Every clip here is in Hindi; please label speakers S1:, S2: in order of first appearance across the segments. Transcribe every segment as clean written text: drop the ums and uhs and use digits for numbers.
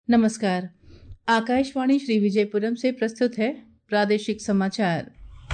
S1: नमस्कार। आकाशवाणी श्री विजयपुरम से प्रस्तुत है प्रादेशिक समाचार।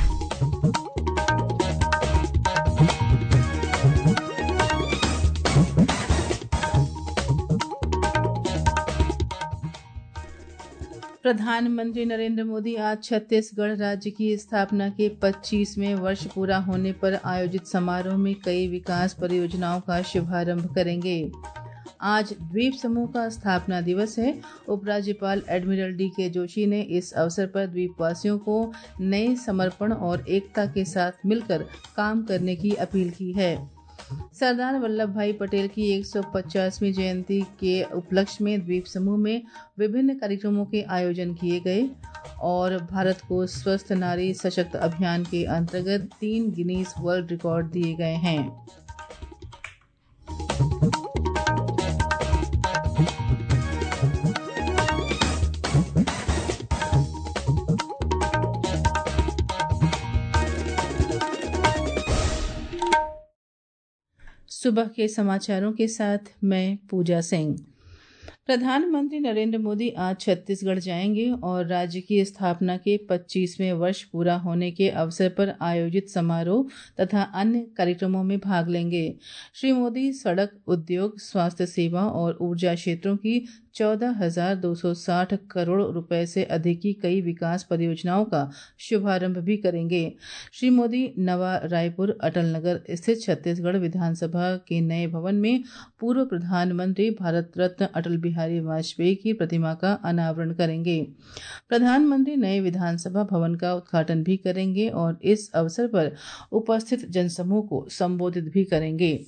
S1: प्रधानमंत्री नरेंद्र मोदी आज छत्तीसगढ़ राज्य की स्थापना के 25वें वर्ष पूरा होने पर आयोजित समारोह में कई विकास परियोजनाओं का शुभारंभ करेंगे। आज द्वीप समूह का स्थापना दिवस है। उपराज्यपाल एडमिरल डी.के. जोशी ने इस अवसर पर द्वीपवासियों को नए समर्पण और एकता के साथ मिलकर काम करने की अपील की है। सरदार वल्लभ भाई पटेल की 150वीं जयंती के उपलक्ष्य में द्वीप समूह में विभिन्न कार्यक्रमों के आयोजन किए गए और भारत को स्वस्थ नारी सशक्त अभियान के अंतर्गत 3 गिनीज वर्ल्ड रिकॉर्ड दिए गए हैं। सुबह के समाचारों के साथ मैं पूजा सिंह। प्रधानमंत्री नरेंद्र मोदी आज छत्तीसगढ़ जाएंगे और राज्य की स्थापना के 25वें वर्ष पूरा होने के अवसर पर आयोजित समारोह तथा अन्य कार्यक्रमों में भाग लेंगे। श्री मोदी सड़क, उद्योग, स्वास्थ्य सेवा और ऊर्जा क्षेत्रों की 14,260 करोड़ रुपए से अधिक की कई विकास परियोजनाओं का शुभारंभ भी करेंगे। श्री मोदी नवा रायपुर अटल नगर स्थित छत्तीसगढ़ विधानसभा के नए भवन में पूर्व प्रधानमंत्री भारत रत्न अटल बिहारी वाजपेयी की प्रतिमा का अनावरण करेंगे। प्रधानमंत्री नए विधानसभा भवन का उद्घाटन भी करेंगे और इस अवसर पर उपस्थित जनसमूह को संबोधित भी करेंगे।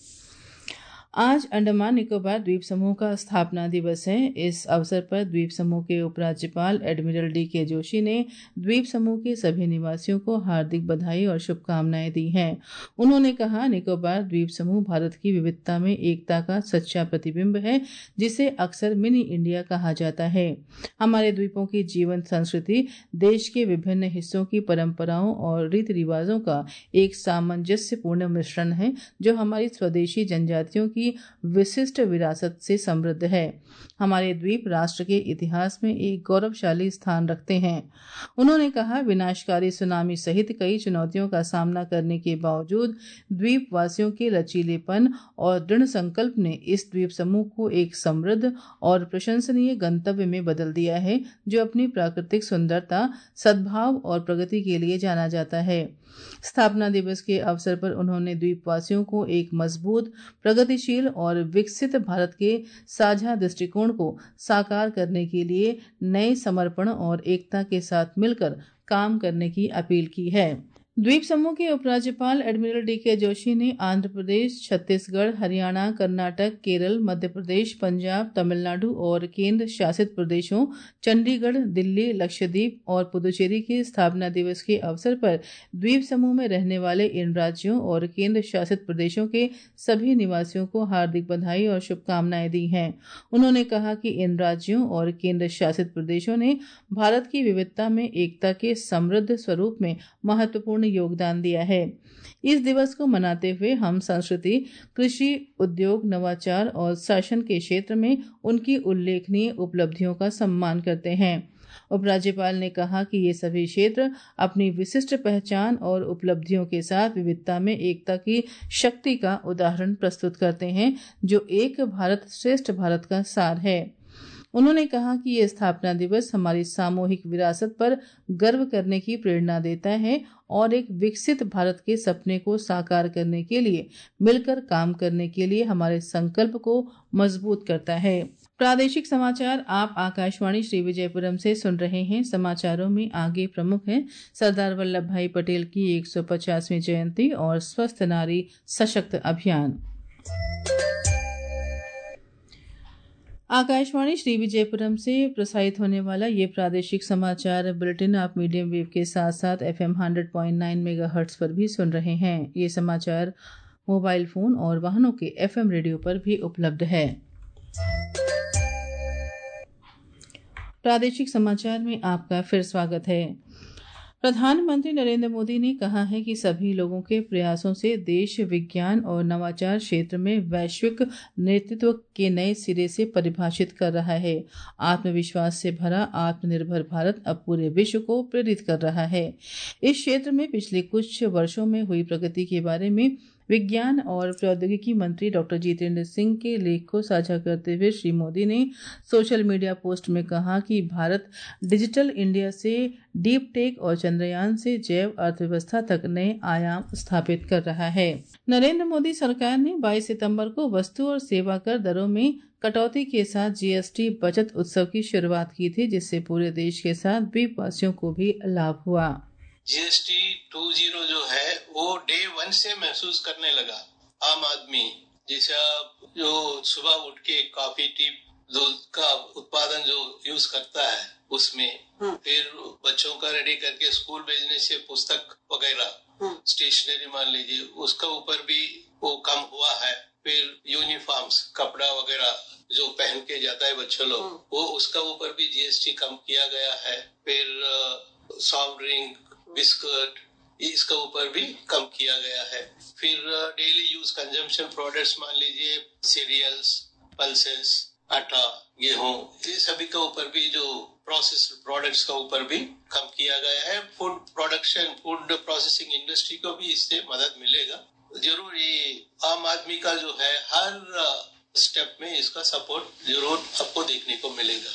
S1: आज अंडमान निकोबार द्वीप समूह का स्थापना दिवस है। इस अवसर पर द्वीप समूह के उपराज्यपाल एडमिरल डी.के. जोशी ने द्वीप समूह के सभी निवासियों को हार्दिक बधाई और शुभकामनाएं दी हैं। उन्होंने कहा, निकोबार द्वीप समूह भारत की विविधता में एकता का सच्चा प्रतिबिंब है, जिसे अक्सर मिनी इंडिया कहा जाता है। हमारे द्वीपों की जीवंत संस्कृति देश के विभिन्न हिस्सों की परंपराओं और रीति रिवाजों का एक सामंजस्यपूर्ण मिश्रण है, जो हमारी स्वदेशी जनजातियों की विशिष्ट विरासत से समृद्ध है। हमारे द्वीप राष्ट्र के इतिहास में एक गौरवशाली स्थान रखते हैं। उन्होंने कहा, विनाशकारी सुनामी सहित कई चुनौतियों का सामना करने के बावजूद द्वीप वासियों के लचीलेपन और दृढ़ संकल्प ने इस द्वीप समूह को एक समृद्ध और प्रशंसनीय गंतव्य में बदल दिया है, जो अपनी प्राकृतिक सुंदरता, सद्भाव और प्रगति के लिए जाना जाता है। स्थापना दिवस के अवसर पर उन्होंने द्वीपवासियों को एक मजबूत, प्रगतिशील और विकसित भारत के साझा दृष्टिकोण को साकार करने के लिए नए समर्पण और एकता के साथ मिलकर काम करने की अपील की है। द्वीप समूह के उपराज्यपाल एडमिरल डी.के. जोशी ने आंध्र प्रदेश, छत्तीसगढ़, हरियाणा, कर्नाटक, केरल, मध्य प्रदेश, पंजाब, तमिलनाडु और केंद्र शासित प्रदेशों, चंडीगढ़, दिल्ली, लक्षद्वीप और पुदुचेरी के स्थापना दिवस के अवसर पर द्वीप समूह में रहने वाले इन राज्यों और केंद्र शासित प्रदेशों के सभी निवासियों को हार्दिक बधाई और शुभकामनाएं दी हैं। उन्होंने कहा कि इन राज्यों और केंद्र शासित प्रदेशों ने भारत की विविधता में एकता के समृद्ध स्वरूप में महत्वपूर्ण योगदान दिया है। इस दिवस को मनाते हुए हम संस्कृति, कृषि, उद्योग, नवाचार और शासन के क्षेत्र में उनकी उल्लेखनीय उपलब्धियों का सम्मान करते हैं। उपराज्यपाल ने कहा कि ये सभी क्षेत्र अपनी विशिष्ट पहचान और उपलब्धियों के साथ विविधता में एकता की शक्ति का उदाहरण प्रस्तुत करते हैं, जो एक भारत श्रेष्ठ भारत का सार है। उन्होंने कहा कि ये स्थापना दिवस हमारी सामूहिक विरासत पर गर्व करने की प्रेरणा देता है और एक विकसित भारत के सपने को साकार करने के लिए मिलकर काम करने के लिए हमारे संकल्प को मजबूत करता है। प्रादेशिक समाचार आप आकाशवाणी श्री विजयपुरम से सुन रहे हैं। समाचारों में आगे प्रमुख है सरदार वल्लभ भाई पटेल की 150वीं जयंती और स्वस्थ नारी सशक्त अभियान। आकाशवाणी श्री विजयपुरम से प्रसारित होने वाला ये प्रादेशिक समाचार बुलेटिन आप मीडियम वेव के साथ साथ FM 100.9 मेगाहर्ट्ज पर भी सुन रहे हैं। ये समाचार मोबाइल फोन और वाहनों के FM रेडियो पर भी उपलब्ध है। प्रादेशिक समाचार में आपका फिर स्वागत है। प्रधानमंत्री नरेंद्र मोदी ने कहा है कि सभी लोगों के प्रयासों से देश विज्ञान और नवाचार क्षेत्र में वैश्विक नेतृत्व के नए सिरे से परिभाषित कर रहा है। आत्मविश्वास से भरा आत्मनिर्भर भारत अब पूरे विश्व को प्रेरित कर रहा है। इस क्षेत्र में पिछले कुछ वर्षों में हुई प्रगति के बारे में विज्ञान और प्रौद्योगिकी मंत्री डॉक्टर जितेंद्र सिंह के लेख को साझा करते हुए श्री मोदी ने सोशल मीडिया पोस्ट में कहा कि भारत डिजिटल इंडिया से डीप टेक और चंद्रयान से जैव अर्थव्यवस्था तक नए आयाम स्थापित कर रहा है। नरेंद्र मोदी सरकार ने 22 सितंबर को वस्तु और सेवा कर दरों में कटौती के साथ जीएसटी बचत उत्सव की शुरुआत की थी, जिससे पूरे देश के साथ द्वीपवासियों को भी लाभ हुआ।
S2: जीएसटी 2.0 जो है वो डे 1 से महसूस करने लगा आम आदमी, जैसा जो सुबह उठ के कॉफी टी दूध का उत्पादन जो यूज करता है उसमें, फिर बच्चों का रेडी करके स्कूल भेजने से पुस्तक वगैरह स्टेशनरी मान लीजिए उसका ऊपर भी वो कम हुआ है। फिर यूनिफॉर्म्स कपड़ा वगैरह जो पहन के जाता है बच्चों लोग, वो उसका ऊपर भी जीएसटी कम किया गया है। फिर सॉफ्ट ड्रिंक बिस्कुट इसका ऊपर भी कम किया गया है। फिर डेली यूज कंजम्पशन प्रोडक्ट्स मान लीजिए सीरियल्स, पल्सेस, आटा, गेहूं, ये सभी के ऊपर भी जो प्रोसेस्ड प्रोडक्ट्स का ऊपर भी कम किया गया है। Food production, food processing industry को भी इससे मदद मिलेगा। जरूर ये आम आदमी का जो है हर स्टेप में इसका सपोर्ट जरूर आपको देखने को मिलेगा।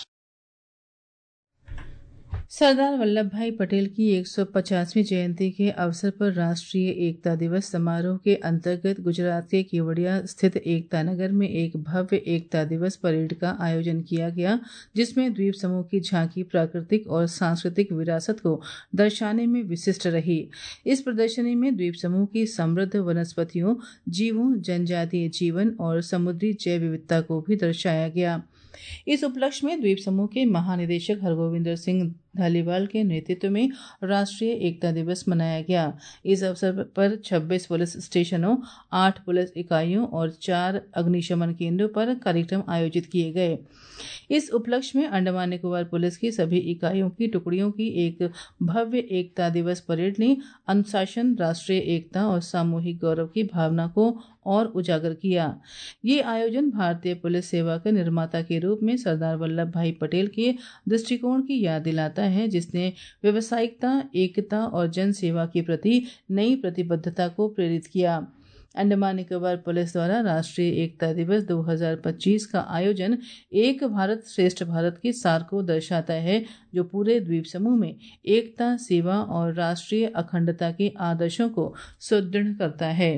S1: सरदार वल्लभ भाई पटेल की 150वीं जयंती के अवसर पर राष्ट्रीय एकता दिवस समारोह के अंतर्गत गुजरात के केवड़िया स्थित एकता नगर में एक भव्य एकता दिवस परेड का आयोजन किया गया, जिसमें द्वीप समूह की झांकी प्राकृतिक और सांस्कृतिक विरासत को दर्शाने में विशिष्ट रही। इस प्रदर्शनी में द्वीप समूह की समृद्ध वनस्पतियों, जीवों, जनजातीय जीवन और समुद्री जैव विविधता को भी दर्शाया गया। इस उपलक्ष्य में द्वीप समूह के महानिदेशक हरगोविंदर सिंह धालीवाल के नेतृत्व में राष्ट्रीय एकता दिवस मनाया गया। इस अवसर पर 26 पुलिस स्टेशनों, 8 पुलिस इकाइयों और 4 अग्निशमन केंद्रों पर कार्यक्रम आयोजित किए गए। इस उपलक्ष्य में अंडमान निकोबार पुलिस की सभी इकाइयों की टुकड़ियों की एक भव्य एकता दिवस परेड ने अनुशासन, राष्ट्रीय एकता और सामूहिक गौरव की भावना को और उजागर किया। ये आयोजन भारतीय पुलिस सेवा के निर्माता के रूप में सरदार वल्लभ भाई पटेल के दृष्टिकोण की याद दिलाता है, जिसने व्यावसायिकता, एकता और जन सेवा के प्रति नई प्रतिबद्धता को प्रेरित किया। अंडमान निकोबार पुलिस द्वारा राष्ट्रीय एकता दिवस 2025 का आयोजन एक भारत श्रेष्ठ भारत के सार को दर्शाता है, जो पूरे द्वीप समूह में एकता, सेवा और राष्ट्रीय अखंडता के आदर्शों को सुदृढ़ करता है।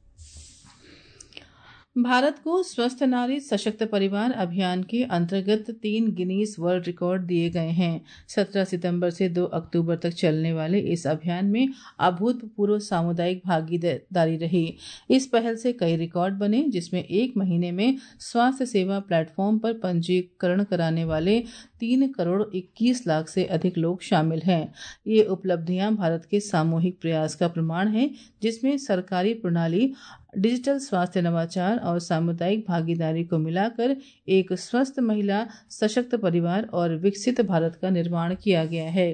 S1: भारत को स्वस्थ नारी सशक्त परिवार अभियान के अंतर्गत 3 गिनीज वर्ल्ड रिकॉर्ड दिए गए हैं। 17 सितंबर से 2 अक्टूबर तक चलने वाले इस अभियान में अभूतपूर्व सामुदायिक भागीदारी रही। इस पहल से कई रिकॉर्ड बने, जिसमें एक महीने में स्वास्थ्य सेवा प्लेटफॉर्म पर पंजीकरण कराने वाले 3 करोड़ 21 लाख से अधिक लोग शामिल हैं। ये उपलब्धियां भारत के सामूहिक प्रयास का प्रमाण है, जिसमें सरकारी प्रणाली, डिजिटल स्वास्थ्य नवाचार और सामुदायिक भागीदारी को मिलाकर एक स्वस्थ महिला, सशक्त परिवार और विकसित भारत का निर्माण किया गया है।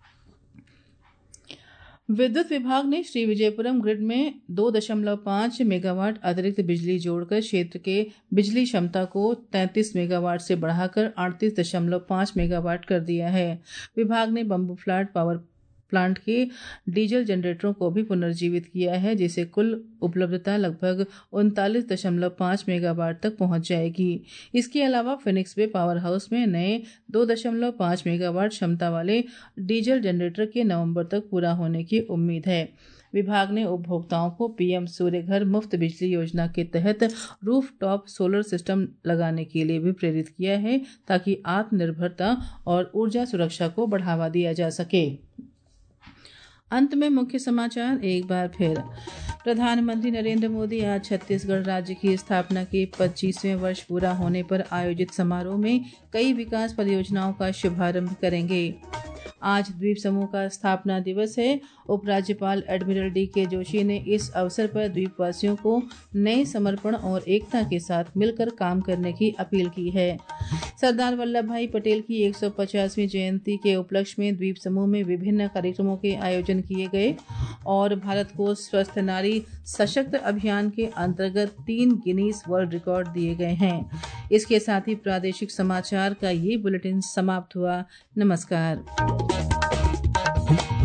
S1: विद्युत विभाग ने श्री विजयपुरम ग्रिड में 2.5 मेगावाट अतिरिक्त बिजली जोड़कर क्षेत्र के बिजली क्षमता को 33 मेगावाट से बढ़ाकर 38.5 मेगावाट कर दिया है। विभाग ने बम्बू फ्लैट पावर प्लांट के डीजल जनरेटरों को भी पुनर्जीवित किया है, जिससे कुल उपलब्धता लगभग 39.5 मेगावाट तक पहुंच जाएगी। इसके अलावा फिनिक्स बे पावर हाउस में नए 2.5 मेगावाट क्षमता वाले डीजल जनरेटर के नवंबर तक पूरा होने की उम्मीद है। विभाग ने उपभोक्ताओं को पीएम सूर्य घर मुफ्त बिजली योजना के तहत रूफ टॉप सोलर सिस्टम लगाने के लिए भी प्रेरित किया है, ताकि आत्मनिर्भरता और ऊर्जा सुरक्षा को बढ़ावा दिया जा सके। अंत में मुख्य समाचार एक बार फिर। प्रधानमंत्री नरेंद्र मोदी आज छत्तीसगढ़ राज्य की स्थापना के 25वें वर्ष पूरा होने पर आयोजित समारोह में कई विकास परियोजनाओं का शुभारंभ करेंगे। आज द्वीप समूह का स्थापना दिवस है। उपराज्यपाल एडमिरल डी.के. जोशी ने इस अवसर पर द्वीपवासियों को नए समर्पण और एकता के साथ मिलकर काम करने की अपील की है। सरदार वल्लभ भाई पटेल की 150वीं जयंती के उपलक्ष्य में द्वीप समूह में विभिन्न कार्यक्रमों के आयोजन किए गए और भारत को स्वस्थ नारी सशक्त अभियान के अंतर्गत 3 गिनीज वर्ल्ड रिकॉर्ड दिए गए हैं। इसके साथ ही प्रादेशिक समाचार का ये बुलेटिन समाप्त हुआ। नमस्कार।